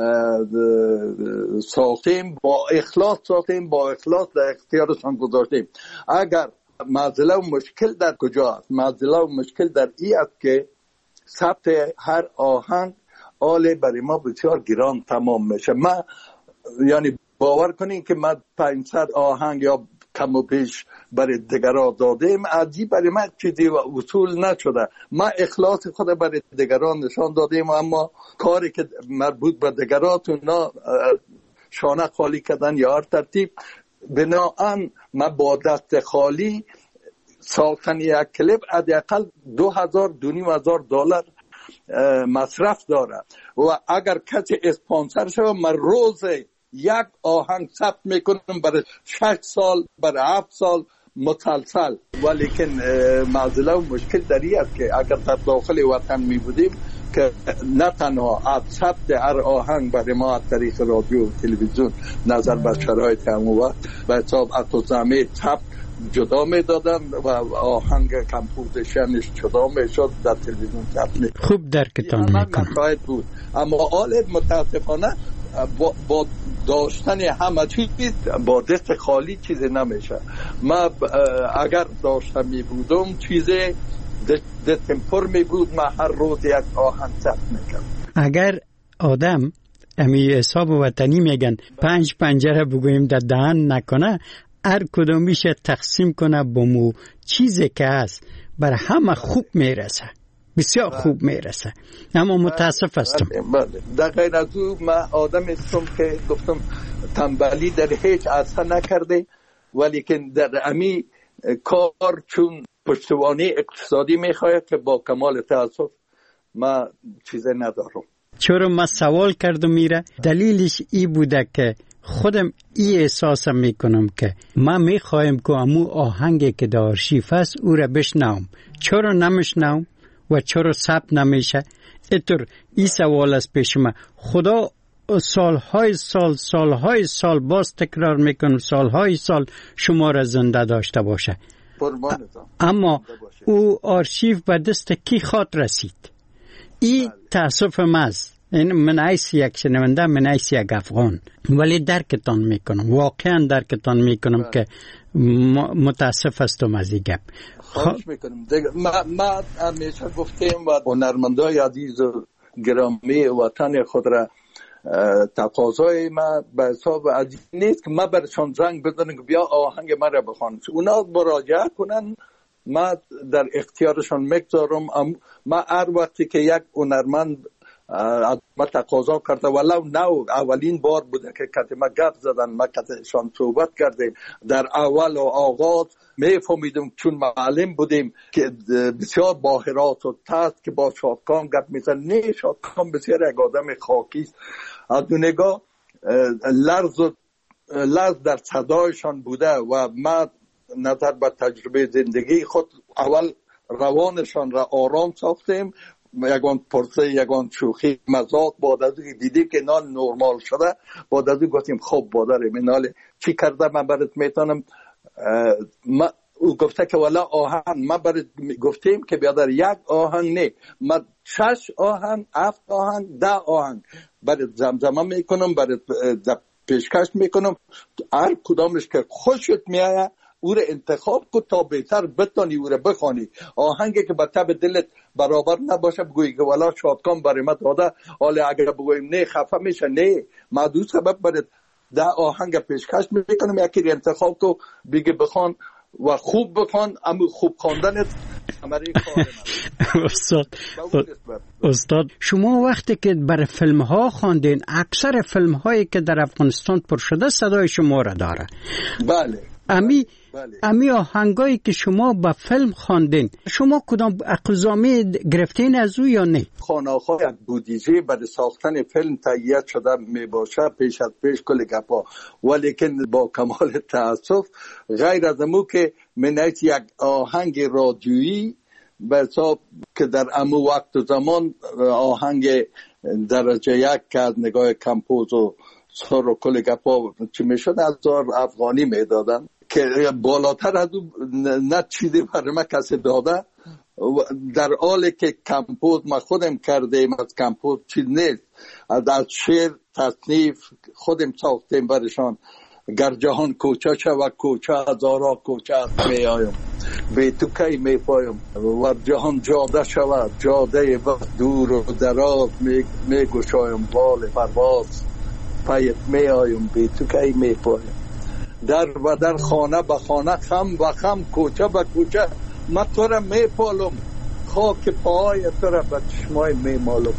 C: ساختیم با اخلاص ساختیم، با اخلاص در اختیارشان گذاشتیم. اگر معضله و مشکل در کجا است؟ معضله و مشکل در این است که ثبت هر آهنگ آله برای ما بسیار گران تمام میشه. ما یعنی باور کنین که ما پانصد آهنگ یا کم و بیش برای دیگران دادیم، عجیب برای من چیزی وصول نشده. ما اخلاص خود برای دیگران نشان دادیم، اما کاری که مربوط به دیگران اونا شانه خالی کردن یا هر ترتیب. بناهن ما با دست خالی ساختن یک کلیپ حداقل دو هزار دو نیم هزار دلار مصرف داره و اگر کسی اسپانسر شود من روز یک آهنگ ثبت میکنم برای شش سال، برای هفت سال، مسلسل. ولیکن معضله و مشکل دری است که اگر در داخل وطن می بودیم که نه تنها از ثبت هر آهنگ برای ما از طریق رادیو و تلویزیون نظر به شرایط همون وقت به حساب اتوزمه ثبت جدا می دادن و آهنگ کمپوزیشنش جدا می شد در تلویزیون ثبت.
B: خوب درکتان میکنم.
C: بود. اما حال متاسفانه با, با داشتن همه چیز با دست خالی چیزی نمیشه. ما اگر داشتم می بودم چیزی دستم پر می بود، ما هر روز یک آهنگ ثبت میکرد.
B: اگر آدم امی حساب وطنی میگن پنج پنجره بگویم در دهن نکنه، هر کدومیش تقسیم کنه با مو چیزی که هست بر همه خوب میرسه، بسیار خوب میرسه. اما متاسف هستم.
C: در غیر از او من آدم هستم که گفتم تنبلی در هیچ اثر نکرده، ولیکن در امی کار چون پشتوانه اقتصادی میخواهد که با کمال تاسف من چیزی ندارم.
B: چرا من سوال کردم میره دلیلش ای بوده که خودم ای احساس میکنم که من میخوایم که امو آهنگی که در آرشیف است او را بشنوم، چرا نمیشنوم و چرا ثبت نمیشه؟ اینطور ای سوال است پیش من. خدا سالهای سال سالهای سال باز تکرار میکنم سالهای سال شما را زنده داشته باشه. اما او آرشیف به دست کی خواد رسید؟ ای تاسف ماست. این من ایس یک شنونده، من ایس یک افغان، ولی درکتان میکنم، واقعا درکتان میکنم که متاسف هستم از این گپ.
C: خواهش میکنم. ما, ما همیشه گفتیم و هنرمندای عزیز و گرامی وطن خود را تقاضای ما به حساب عزیز نیست که ما برشان زنگ بزنم که بیا آهنگ ما را بخوان. اونا مراجعه کنن، ما در اختیارشان میگذارم. ما هر وقتی که یک هنرمند از ما تقاضا کرده ولو نو اولین بار بوده که کتی ما گفت زدن، ما کتیشان صحبت کردیم در اول و آغاز میفهمیدم چون معلم بودیم که بسیار باهرات و تست که با شادکان گفت میزن. نه، شادکان بسیار یک آدم خاکیست. از دو نگاه لرز, لرز در صدایشان بوده و ما نظر به تجربه زندگی خود اول روانشان را آرام ساختیم، یگان پرسه یگان شوخی مزاق بعد از این دیدی که نال نرمال شده، بعد از این گفتیم خب بادرم نال چی کرده من برات میتونم. ما او گفته که والا آهنگ ما برات گفتیم که بیادر یک آهنگ نه، ما شش آهنگ هفت آهنگ ده آهنگ برات زمزمه میکنم، برات پیشکش میکنم، هر کدامش که خوشت میایه او را انتخاب کن تا بهتر بتانی او را بخوانی. آهنگی که به تب دلت برابر نباشه بگویی که والا شادکان برای من داده، حالا اگر بگوییم نه خفه میشه، نه ما دو سبب برای ده آهنگ پیشکش میکنم، یکی انتخاب کن بگی بخوان و خوب بخوان. اما خوب خواندنت امری کار من.
B: استاد استاد شما وقتی که برای فیلم ها خواندین، اکثر فیلم هایی که در افغانستان پر شده صدای شما را داره.
C: بله.
B: امی امی آهنگایی که شما با فیلم خواندین، شما کدام اقلزامی گرفتین از او یا نه؟
C: خانه‌ها یک بودجه برای ساختن فیلم تهیه شده می باشه پیش از پیش کل گپا، ولیکن با کمال تاسف غیر از امو که منیت یک آهنگ رادیویی به حساب که در امو وقت و زمان آهنگ درجه یک که از نگاه کمپوز و سر و کل گپا چی می شد از دار افغانی می دادن که بالاتر از اون نه چیزی برای من کسی داده، در حالی که کمپوز ما خودم کردیم. از کمپوز چیز نیست، از شعر تصنیف خودم ساختیم برشان. گر جهان کوچه شود کوچه هزارا کوچه است می آیم، به تو کی می پایم. و جهان جاده شود جاده و دور و دراز می گشایم، بال پرواز پیت می آیم، به تو کی می پایم. در و در خانه به خانه خم و خم کوچه به کوچه من تو را می پالم، خاک پای تو را به چشمای می مالم.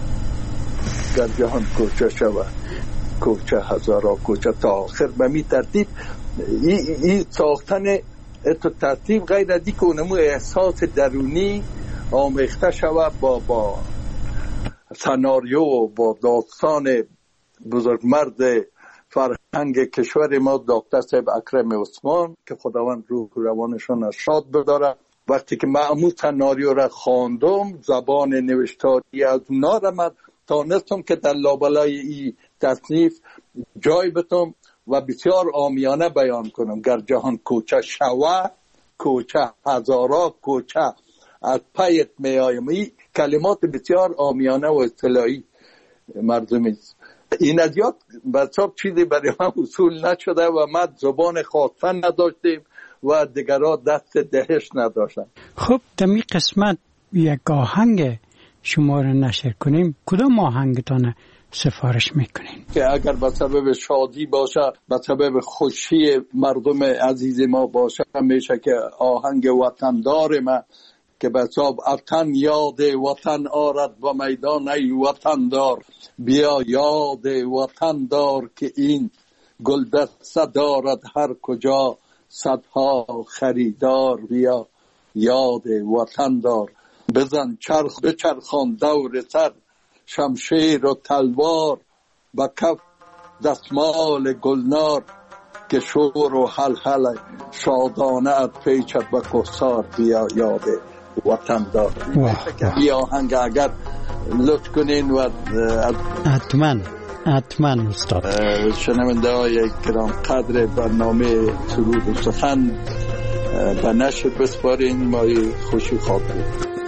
C: در جهان کوچه شود کوچه هزارا کوچه تا آخر به می ترتیب. این ای ساختن اتو ترتیب غیر از این که اونمو احساس درونی آمیخته شود با با سناریو و با داستان بزرگمرد فرهنگ کشور ما دکتر صاحب اکرم عثمان که خداوند روح و روانشان شاد بداره، وقتی که معمول سناریو را خواندم زبان نوشتاری از اونا را من تانستم که در لابلای این تصنیف جای بتم و بسیار عامیانه بیان کنم. گر جهان کوچه شوه، کوچه هزارا کوچه از پیت می آیم. این کلمات بسیار عامیانه و اصطلاحی مرزمی است. این از یاد بسیار چیزی برای من اصول نشده و ما زبان خاصه نداشتیم و دیگرها دست دهش نداشتن.
B: خب دمی قسمت یک آهنگ شما را نشر کنیم، کدام آهنگتان سفارش میکنین؟
C: که اگر به سبب شادی باشه، به سبب خوشی مردم عزیز ما باشه، میشه که آهنگ وطندار ما که به سبب وطن یاد وطن آرد و میدان ای وطندار، بیا یاد وطندار که این گلدسته دارد هر کجا صدها خریدار، بیا یاد وطندار. بزن چرخ بچرخان دور سر، شمشیر و تلوار و کف دستمال گلنار، که شور و حلحل شادانه ات پیچد و کسار، بیا یاد وطندار. بیا آهنگ اگر لطف کنین و
B: حتما حتما استاد.
C: شنونده های کرام قدر برنامه سرود و سخن به نشر بسپارین، مای خوشی خاطر.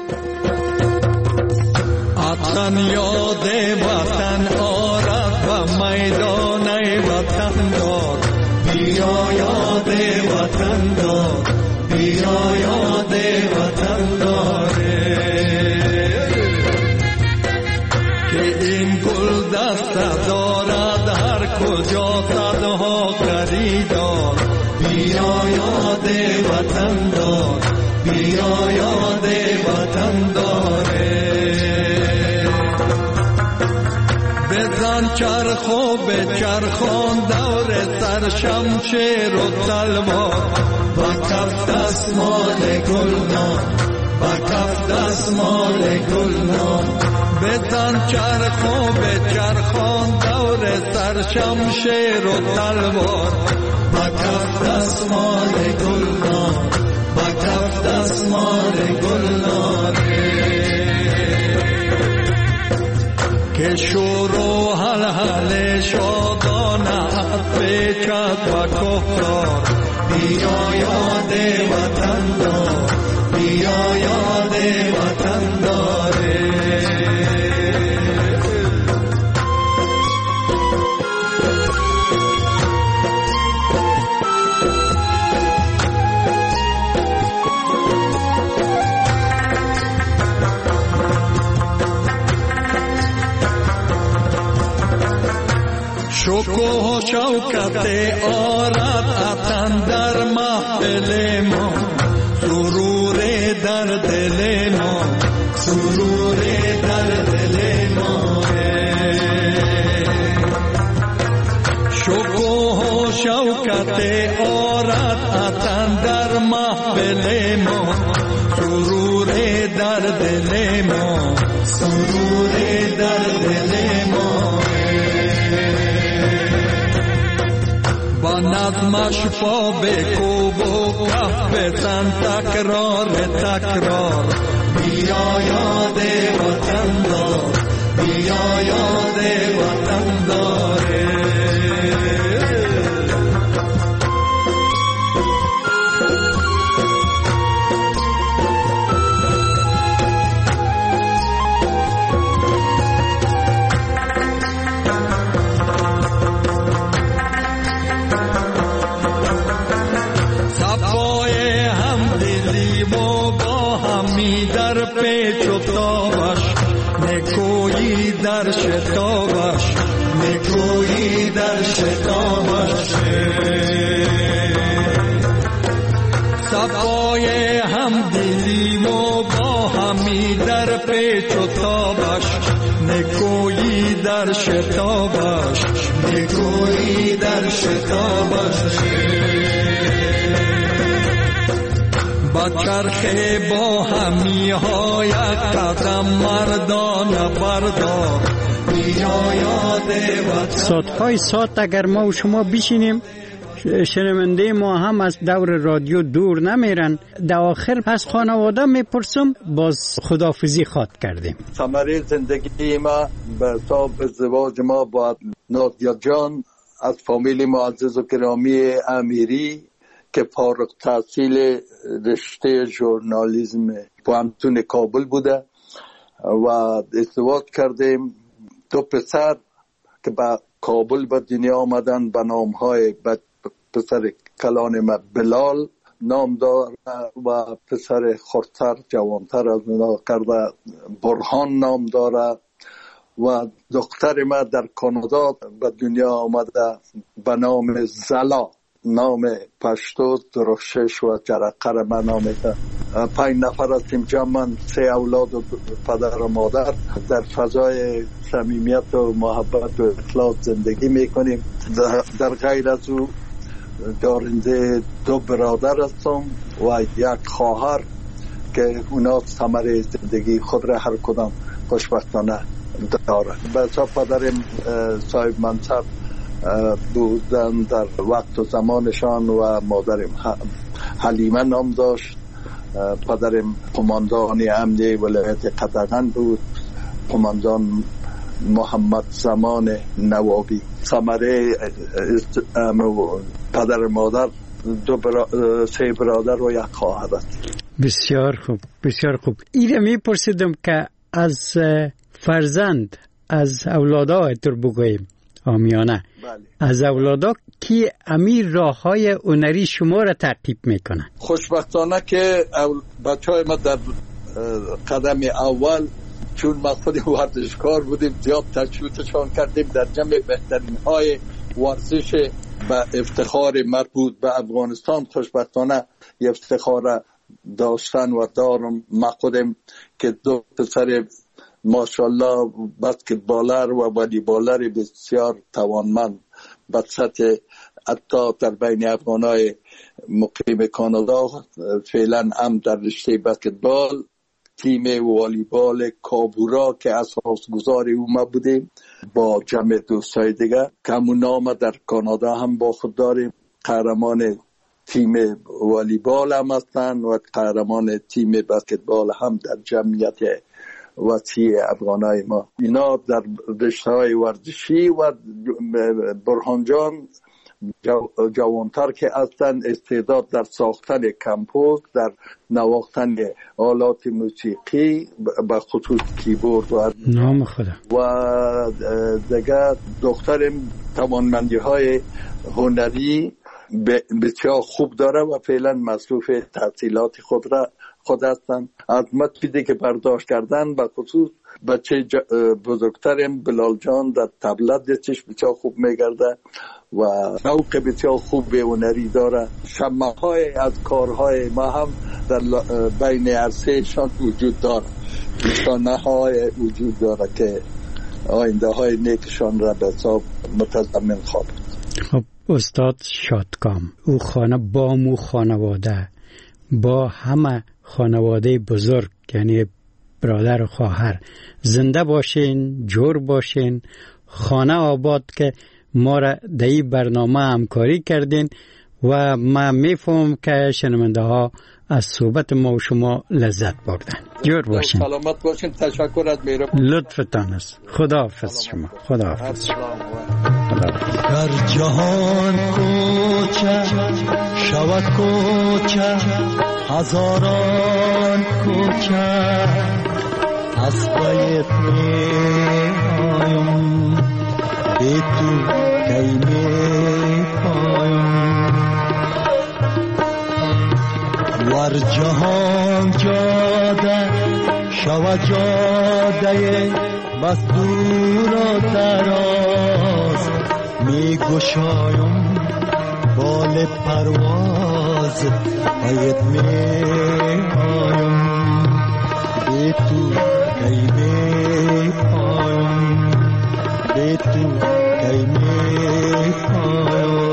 D: وطن یاد وطن آرد و میدان وطن دار، بیا یاد وطن دار، بیا یاد وطن داره، که این گل دست دارد هر کجا صدها خریدار، بیا یاد وطن دار، بیا یاد وطن داره. بزن چرخ و بچرخان دور سر شمشیر و تلوار، با کف دستمال گلنار، با کف دستمال گلنار. بزن چرخ و بچرخان دور سر شمشیر و تلوار، با کف دستمال گلنار، با کف دستمال گلنار. که شور و حلحل شادانه پیچد و کفرار، بیا یاد وطن دار، بیا یاد وطن داره. شکوه و شوکت آرد وطن در محفل ما، سرور در دل ما، سرور در دل ما. شکوه و شوکت آرد وطن در محفل ما، سرور در دل ما، سرور در دل ما. با نظمش پا بکوب و کف بزن تکرار تکرار، بیا یاد وطن دار، بیا یاد وطن داره. در پیچ و تابش نکویی در شتابش، نکویی در شتابش. صفای همدلی و با همی در پیچ و تابش، نکویی در شتابش، نکویی در شتابش. با چرخه با همی های قدم مردان بردار،
B: ساعتهای ساعت اگر ما و شما بشینیم، شنونده ما هم از دور رادیو دور نمیرن. در آخر از خانواده میپرسم، باز خداحافظی خواد کردیم.
C: ثمره زندگی ما به حساب ازدواج ما با نادیا جان از فامیل معزز و گرامی امیری که فارغ تحصیل رشته ژورنالیسم پوهنتون کابل بوده و ازدواج کردیم. دو پسر که به کابل به دنیا آمدن به نامهای پسر کلان ما بلال نام داره و پسر خردتر جوانتر از اونا کرده برهان نام داره و دختر ما در کانادا به دنیا آمده به نام زلا، نام پشتو درخشش و جرقه ما نامیده. پنج نفر هستیم جمعاً، سه اولاد و پدر و مادر در فضای صمیمیت و محبت و اخلاص زندگی میکنیم. در غیر از او دارنده دو برادر هستم و یک خواهر که اونا ثمره زندگی خود را هر کدام خوشبختانه داره. به حساب پدرم صاحب منصب بودن در وقت و زمانشان و مادرم حلیمه نام داشت. پدرم قماندان امنی ولایت قطغن بود، قماندان محمد زمان نوابی. ثمره پدر مادر دو برا... سه برادر و یک خواهر است.
B: بسیار خوب، بسیار خوب. ایره میپرسیدم که از فرزند، از اولادا تر بگوییم آمیانه،
C: بله. از
B: اولادا کی امیر راه های هنری شما را تعقیب میکنه؟
C: خوشبختانه که اول... بچه های ما در قدم اول، چون ما خود ورزشکار بودیم، زیاد تشویقشان کردیم در جمع بهترین های ورزش به افتخار مربوط به افغانستان. خوشبختانه افتخار داشتن و دارم. ما خودم که دو پسر ماشاءالله بسکتبالر و والیبالر بسیار توانمند به سطح حتی در بین افغانای مقیم کانادا فعلا هم در رشته بسکتبال تیم والیبال کابورا که اساسگزار او ما بودیم با جمع دوستای دیگه که همون نام در کانادا هم با خود داریم. قهرمان تیم والیبال هم هستن و قهرمان تیم بسکتبال هم در جمعیت وسیع افغانای ما. اینا در رشته‌های ورزشی و برهان جان جوانتر که هستن استعداد در ساختن کمپوز، در نواختن آلات موسیقی به خصوص کیبورد و
B: نام خدا
C: و دیگه دخترم توانمندی های هنری بسیار خوب داره و فعلا مصروف تحصیلات خود را خود هستن. از مطلبی که برداشت کردن به خصوص بچه بزرگترم بلال جان در طبله دستش بسیار خوب میگرده و ذوق بسیار خوب به هنری داره. شمه های از کارهای ما هم در بین عرصه شان وجود داره، نشانه های وجود داره که آینده های نیکشان را به حساب متضمن خواهد.
B: خب استاد شادکام، او خانه با مو خانواده با همه خانواده بزرگ یعنی برادر و خواهر زنده باشین، جور باشین، خانه آباد که ما را در این برنامه همکاری کردین و ما میفهم که شنونده ها از صحبت ما و شما لذت بردن. جور باشین،
C: سلامت باشین. تشکر از مهربانی
B: لطفتان است. خداحافظ شما. خداحافظ شما.
D: در جهان کوچه شود کوچه هزاران کوچه از باید می آیم به تو کی می پایم ور جهان جاده شود جاده بس دور و دراز می گشایم بال پرواز باید می آیم به تو کی می پایم به تو کی می پایم.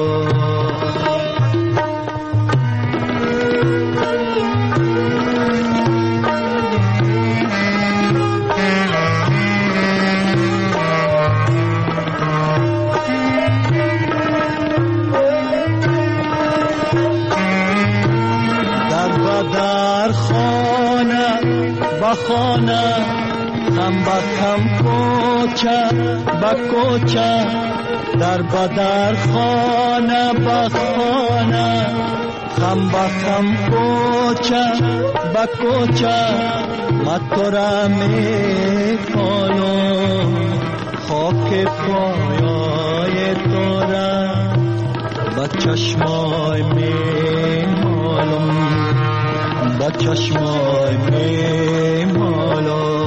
D: خانه با خانه هم با کم کوچه با کوچه در بدر خانه با خانه هم با کم کوچه با کوچه ما تو را می کنم خاک پایای تو را با چشمای می مالم با چشمای می مالم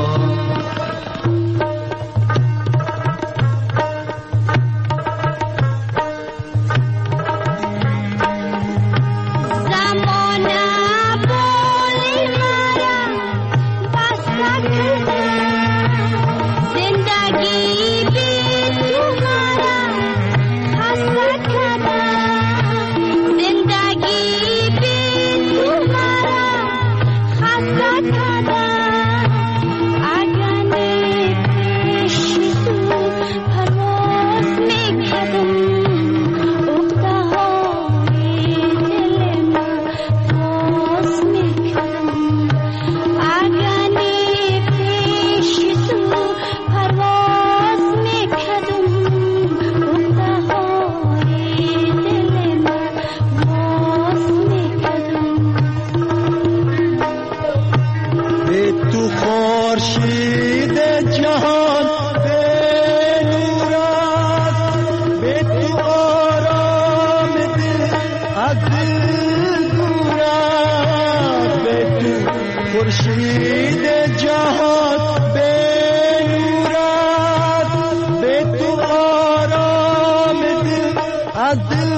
D: خورشید جهان به نورت به تو آرام دل از دل